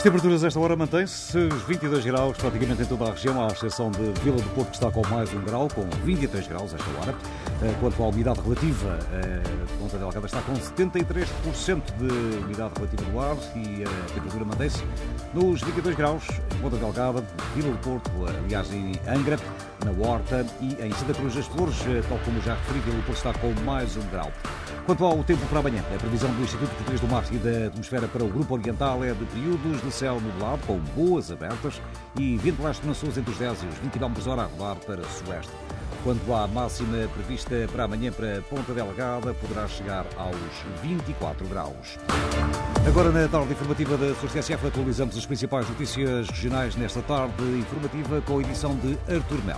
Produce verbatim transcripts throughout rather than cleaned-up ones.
temperaturas a esta hora mantêm-se os vinte e dois graus praticamente em toda a região, à exceção de Vila do Porto, que está com mais um grau, com vinte e três graus a esta hora. Quanto à umidade relativa, Ponta Delgada está com setenta e três por cento de umidade relativa do ar e a temperatura mantém-se nos vinte e dois graus em Ponta Delgada, Vila do Porto, aliás em Angra, na Horta e em Santa Cruz das Flores, tal como já referi, Vila do Porto está com mais um grau. Quanto ao tempo para amanhã, a previsão do Instituto Português do Mar e da Atmosfera para o Grupo Oriental é de períodos de céu nublado, com boas abertas e vento leste nas suas entre os dez e os vinte quilómetros por hora a rodar para o sueste. Quanto à máxima prevista para amanhã para Ponta Delgada, poderá chegar aos vinte e quatro graus. Agora, na tarde informativa da Sua T S F, atualizamos as principais notícias regionais nesta tarde informativa com a edição de Artur Melo.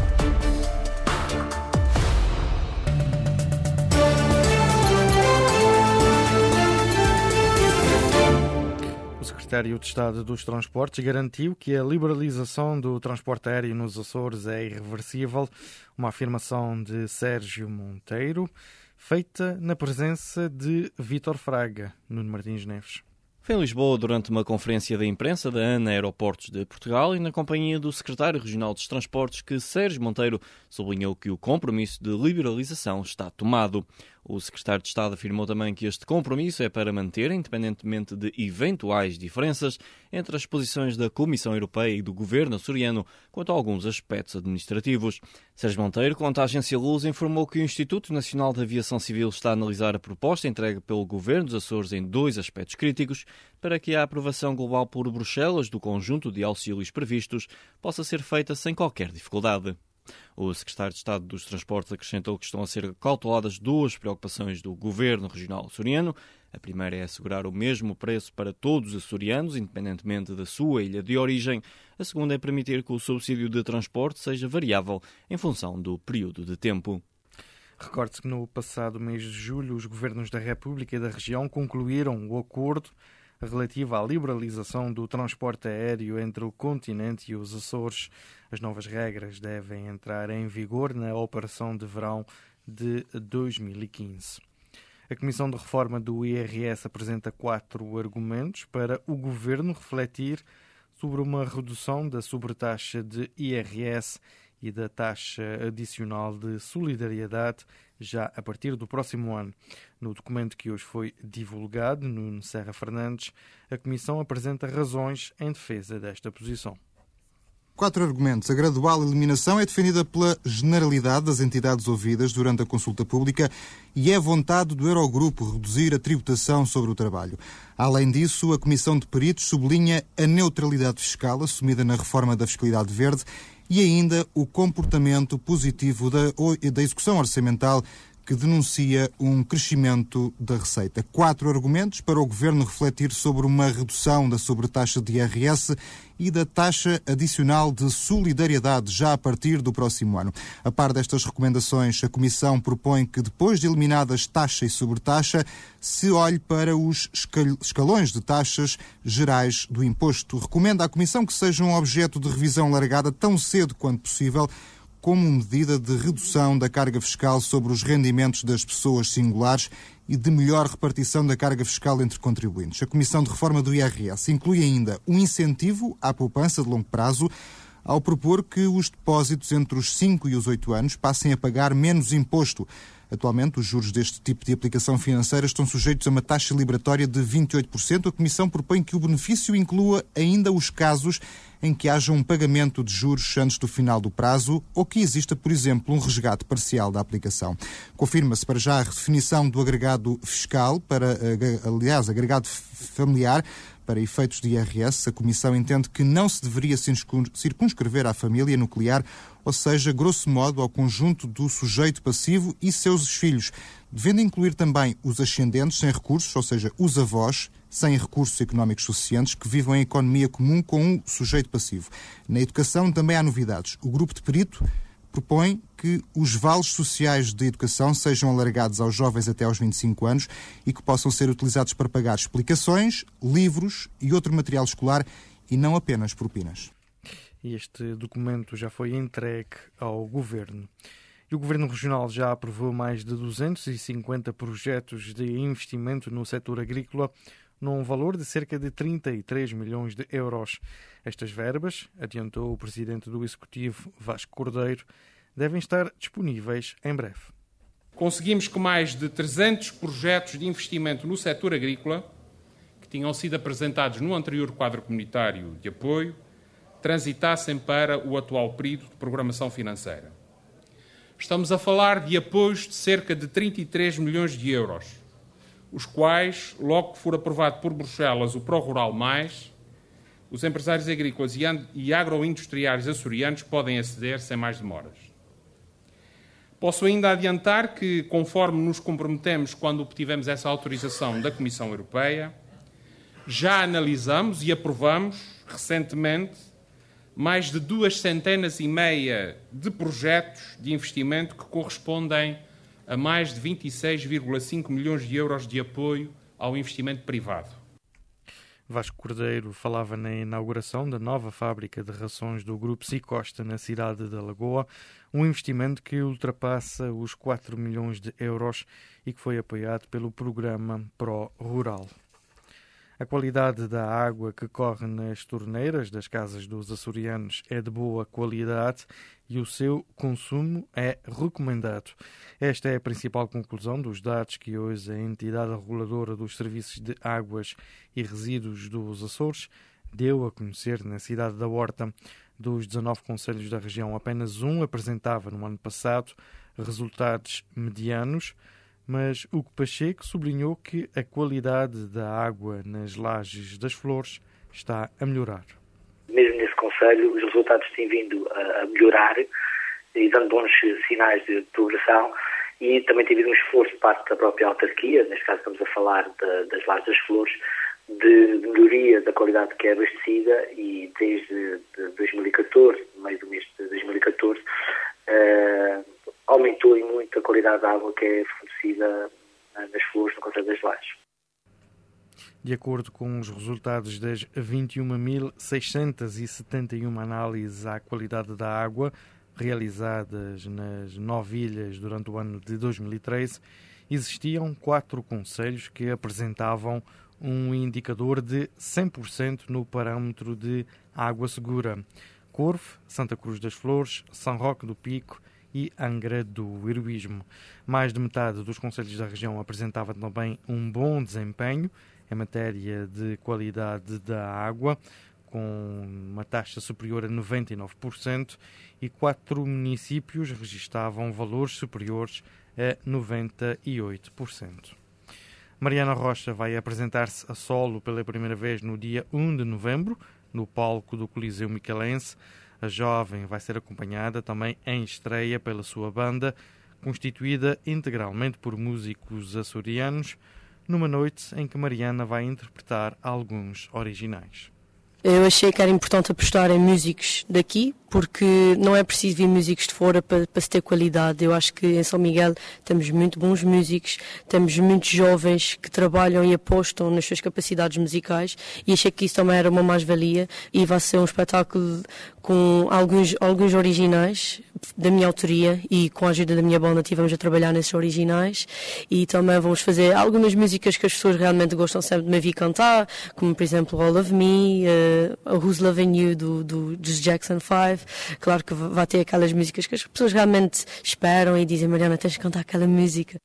O secretário de Estado dos Transportes garantiu que a liberalização do transporte aéreo nos Açores é irreversível, uma afirmação de Sérgio Monteiro, feita na presença de Vítor Fraga. Nuno Martins Neves. Foi em Lisboa durante uma conferência de imprensa da ANA Aeroportos de Portugal e na companhia do secretário regional dos Transportes que Sérgio Monteiro sublinhou que o compromisso de liberalização está tomado. O secretário de Estado afirmou também que este compromisso é para manter, independentemente de eventuais diferenças entre as posições da Comissão Europeia e do governo açoriano quanto a alguns aspectos administrativos. Sérgio Monteiro, quanto à agência Luz, informou que o Instituto Nacional de Aviação Civil está a analisar a proposta entregue pelo governo dos Açores em dois aspectos críticos para que a aprovação global por Bruxelas do conjunto de auxílios previstos possa ser feita sem qualquer dificuldade. O secretário de Estado dos Transportes acrescentou que estão a ser cauteladas duas preocupações do governo regional açoriano. A primeira é assegurar o mesmo preço para todos os açorianos, independentemente da sua ilha de origem. A segunda é permitir que o subsídio de transporte seja variável em função do período de tempo. Recorde-se que no passado mês de julho os governos da República e da região concluíram o acordo relativo à liberalização do transporte aéreo entre o continente e os Açores. As novas regras devem entrar em vigor na operação de verão de dois mil e quinze. A Comissão de Reforma do I R S apresenta quatro argumentos para o Governo refletir sobre uma redução da sobretaxa de I R S e da taxa adicional de solidariedade já a partir do próximo ano. No documento que hoje foi divulgado, Nuno Serra Fernandes, a Comissão apresenta razões em defesa desta posição. Quatro argumentos. A gradual eliminação é defendida pela generalidade das entidades ouvidas durante a consulta pública e é vontade do Eurogrupo reduzir a tributação sobre o trabalho. Além disso, a Comissão de Peritos sublinha a neutralidade fiscal assumida na reforma da fiscalidade verde e ainda o comportamento positivo da, da execução orçamental que denuncia um crescimento da receita. Quatro argumentos para o Governo refletir sobre uma redução da sobretaxa de I R S e da taxa adicional de solidariedade já a partir do próximo ano. A par destas recomendações, a Comissão propõe que, depois de eliminadas taxa e sobretaxa, se olhe para os escalões de taxas gerais do imposto. Recomenda à Comissão que sejam objeto de revisão largada tão cedo quanto possível, como medida de redução da carga fiscal sobre os rendimentos das pessoas singulares e de melhor repartição da carga fiscal entre contribuintes. A Comissão de Reforma do I R S inclui ainda um incentivo à poupança de longo prazo, ao propor que os depósitos entre os cinco e os oito anos passem a pagar menos imposto. Atualmente, os juros deste tipo de aplicação financeira estão sujeitos a uma taxa liberatória de vinte e oito por cento. A Comissão propõe que o benefício inclua ainda os casos em que haja um pagamento de juros antes do final do prazo ou que exista, por exemplo, um resgate parcial da aplicação. Confirma-se para já a redefinição do agregado fiscal para, aliás, agregado familiar, para efeitos de I R S. A Comissão entende que não se deveria circunscrever à família nuclear, ou seja, grosso modo, ao conjunto do sujeito passivo e seus filhos, devendo incluir também os ascendentes sem recursos, ou seja, os avós sem recursos económicos suficientes que vivam em economia comum com um sujeito passivo. Na educação também há novidades. O grupo de perito propõe que os vales sociais de educação sejam alargados aos jovens até aos vinte e cinco anos e que possam ser utilizados para pagar explicações, livros e outro material escolar e não apenas propinas. Este documento já foi entregue ao Governo. E o Governo Regional já aprovou mais de duzentos e cinquenta projetos de investimento no setor agrícola num valor de cerca de trinta e três milhões de euros. Estas verbas, adiantou o presidente do Executivo, Vasco Cordeiro, devem estar disponíveis em breve. Conseguimos que mais de trezentos projetos de investimento no setor agrícola, que tinham sido apresentados no anterior quadro comunitário de apoio, transitassem para o atual período de programação financeira. Estamos a falar de apoios de cerca de trinta e três milhões de euros, os quais, logo que for aprovado por Bruxelas o Pró-Rural Mais, os empresários agrícolas e agroindustriais açorianos podem aceder sem mais demoras. Posso ainda adiantar que, conforme nos comprometemos quando obtivemos essa autorização da Comissão Europeia, já analisamos e aprovamos recentemente mais de duas centenas e meia de projetos de investimento que correspondem a mais de vinte e seis vírgula cinco milhões de euros de apoio ao investimento privado. Vasco Cordeiro falava na inauguração da nova fábrica de rações do Grupo Sicosta na cidade da Lagoa, um investimento que ultrapassa os quatro milhões de euros e que foi apoiado pelo programa Pró-Rural. A qualidade da água que corre nas torneiras das casas dos açorianos é de boa qualidade e o seu consumo é recomendado. Esta é a principal conclusão dos dados que hoje a entidade reguladora dos serviços de águas e resíduos dos Açores deu a conhecer na cidade da Horta. Dos dezanove concelhos da região, apenas um apresentava no ano passado resultados medianos, mas Hugo Pacheco sublinhou que a qualidade da água nas lajes das Flores está a melhorar. Mesmo nesse concelho, os resultados têm vindo a melhorar e dando bons sinais de progressão, e também tem havido um esforço de parte da própria autarquia, neste caso estamos a falar de, das lajes das Flores, de melhoria da qualidade que é abastecida, e desde de dois mil e catorze, no meio do mês de dois mil e catorze, uh, aumentou em muito a qualidade da água que é fornecida nas Flores, no concelho das Lajes. De acordo com os resultados das vinte e uma mil seiscentas e setenta e uma análises à qualidade da água realizadas nas nove ilhas durante o ano de dois mil e treze, existiam quatro concelhos que apresentavam um indicador de cem por cento no parâmetro de água segura: Corve, Santa Cruz das Flores, São Roque do Pico e Angra do Heroísmo. Mais de metade dos concelhos da região apresentava também um bom desempenho em matéria de qualidade da água, com uma taxa superior a noventa e nove por cento, e quatro municípios registavam valores superiores a noventa e oito por cento. Mariana Rocha vai apresentar-se a solo pela primeira vez no dia um de novembro, no palco do Coliseu Micalense. A jovem vai ser acompanhada também em estreia pela sua banda, constituída integralmente por músicos açorianos, numa noite em que Mariana vai interpretar alguns originais. Eu achei que era importante apostar em músicos daqui, porque não é preciso vir músicos de fora para, para se ter qualidade. Eu acho que em São Miguel temos muito bons músicos, temos muitos jovens que trabalham e apostam nas suas capacidades musicais, e achei que isso também era uma mais-valia, e vai ser um espetáculo com alguns, alguns originais da minha autoria, e com a ajuda da minha banda estivemos a trabalhar nesses originais, e também vamos fazer algumas músicas que as pessoas realmente gostam sempre de me ouvir cantar, como por exemplo All of Me, uh, Who's Loving You do, do, dos Jackson five. Claro que vai ter aquelas músicas que as pessoas realmente esperam e dizem: Mariana, tens de cantar aquela música.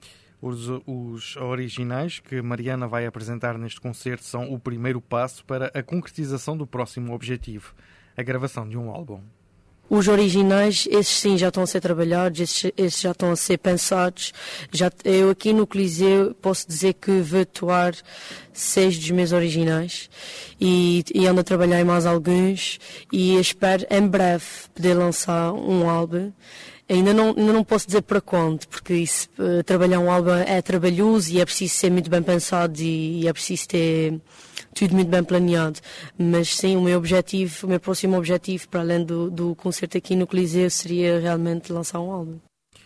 Os, os originais que Mariana vai apresentar neste concerto são o primeiro passo para a concretização do próximo objetivo, a gravação de um álbum. Os originais, esses sim já estão a ser trabalhados, esses, esses já estão a ser pensados. Já, eu aqui no Coliseu posso dizer que vou atuar seis dos meus originais, e, e ando a trabalhar em mais alguns, e espero em breve poder lançar um álbum. Ainda não, ainda não posso dizer para quando, porque isso, uh, trabalhar um álbum é trabalhoso e é preciso ser muito bem pensado, e, e é preciso ter tudo muito bem planeado. Mas sim, o meu objetivo, o meu próximo objetivo, para além do, do concerto aqui no Coliseu, seria realmente lançar um álbum.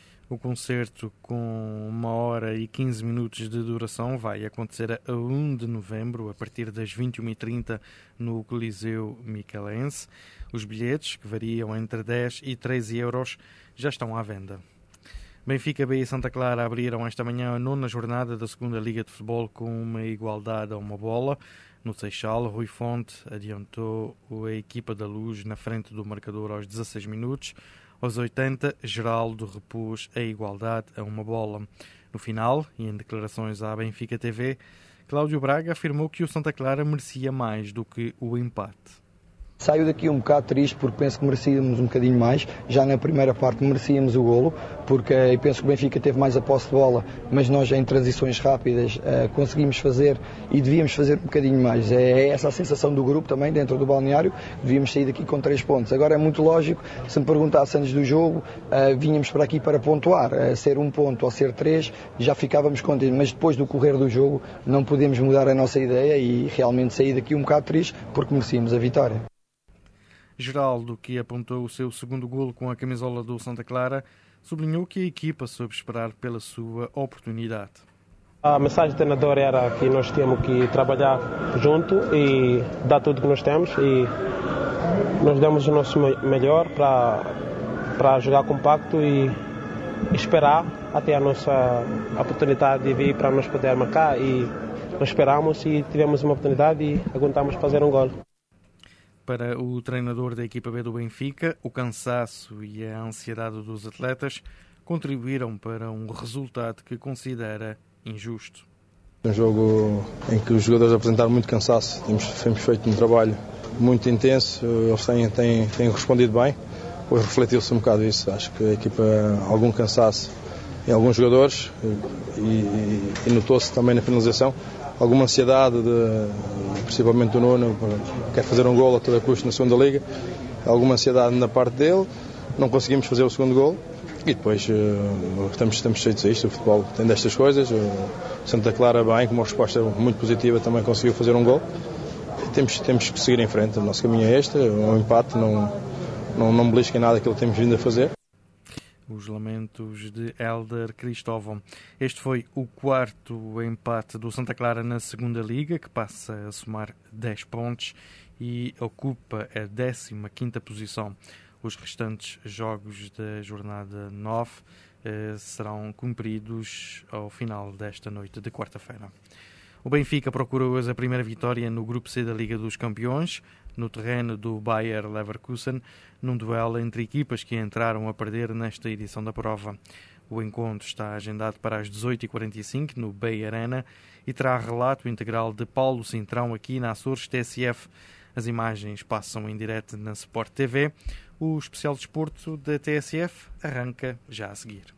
O concerto, com uma hora e quinze minutos de duração, vai acontecer a um de novembro, a partir das vinte e uma e trinta, no Coliseu Micalense. Os bilhetes, que variam entre dez e treze euros, já estão à venda. Benfica, B e Santa Clara abriram esta manhã a nona jornada da segunda Liga de Futebol com uma igualdade a uma bola. No Seixal, Rui Fonte adiantou a equipa da Luz na frente do marcador aos dezasseis minutos. Aos oitenta, Geraldo repôs a igualdade a uma bola. No final, e em declarações à Benfica T V, Cláudio Braga afirmou que o Santa Clara merecia mais do que o empate. Saio daqui um bocado triste porque penso que merecíamos um bocadinho mais. Já na primeira parte merecíamos o golo, porque eu penso que o Benfica teve mais a posse de bola, mas nós em transições rápidas uh, conseguimos fazer e devíamos fazer um bocadinho mais. É essa a sensação do grupo também dentro do balneário, devíamos sair daqui com três pontos. Agora é muito lógico, se me perguntasse antes do jogo, uh, vínhamos para aqui para pontuar, uh, ser um ponto ou ser três, já ficávamos contentes, mas depois do correr do jogo não podemos mudar a nossa ideia e realmente sair daqui um bocado triste porque merecíamos a vitória. Geraldo, que apontou o seu segundo golo com a camisola do Santa Clara, sublinhou que a equipa soube esperar pela sua oportunidade. A mensagem do treinador era que nós tínhamos que trabalhar junto e dar tudo que nós temos, e nós demos o nosso melhor para, para jogar compacto e esperar até a nossa oportunidade de vir para nós poder marcar, e nós esperamos e tivemos uma oportunidade e aguentamos fazer um golo. Para o treinador da equipa B do Benfica, o cansaço e a ansiedade dos atletas contribuíram para um resultado que considera injusto. Um jogo em que os jogadores apresentaram muito cansaço, temos, temos feito um trabalho muito intenso, eles têm, têm, têm respondido bem, hoje refletiu-se um bocado isso. Acho que a equipa, algum cansaço em alguns jogadores e, e, e notou-se também na finalização, alguma ansiedade, de, principalmente do Nuno, quer fazer um golo a toda custo na segunda liga, alguma ansiedade na parte dele, não conseguimos fazer o segundo golo e depois uh, estamos, estamos cheios a isto, o futebol tem destas coisas, uh, Santa Clara bem, com uma resposta muito positiva, também conseguiu fazer um golo e temos, temos que seguir em frente, o nosso caminho é este, um empate não, não, não belisca em nada aquilo que temos vindo a fazer. Os lamentos de Hélder Cristóvão. Este foi o quarto empate do Santa Clara na segunda Liga, que passa a somar dez pontos e ocupa a décima quinta posição. Os restantes jogos da jornada nove eh, serão cumpridos ao final desta noite de quarta-feira. O Benfica procura hoje a primeira vitória no Grupo C da Liga dos Campeões, no terreno do Bayer Leverkusen, num duelo entre equipas que entraram a perder nesta edição da prova. O encontro está agendado para as dezoito e quarenta e cinco no Bay Arena e terá relato integral de Paulo Cintrão aqui na Açores T S F. As imagens passam em direto na Sport T V. O especial desporto da T S F arranca já a seguir.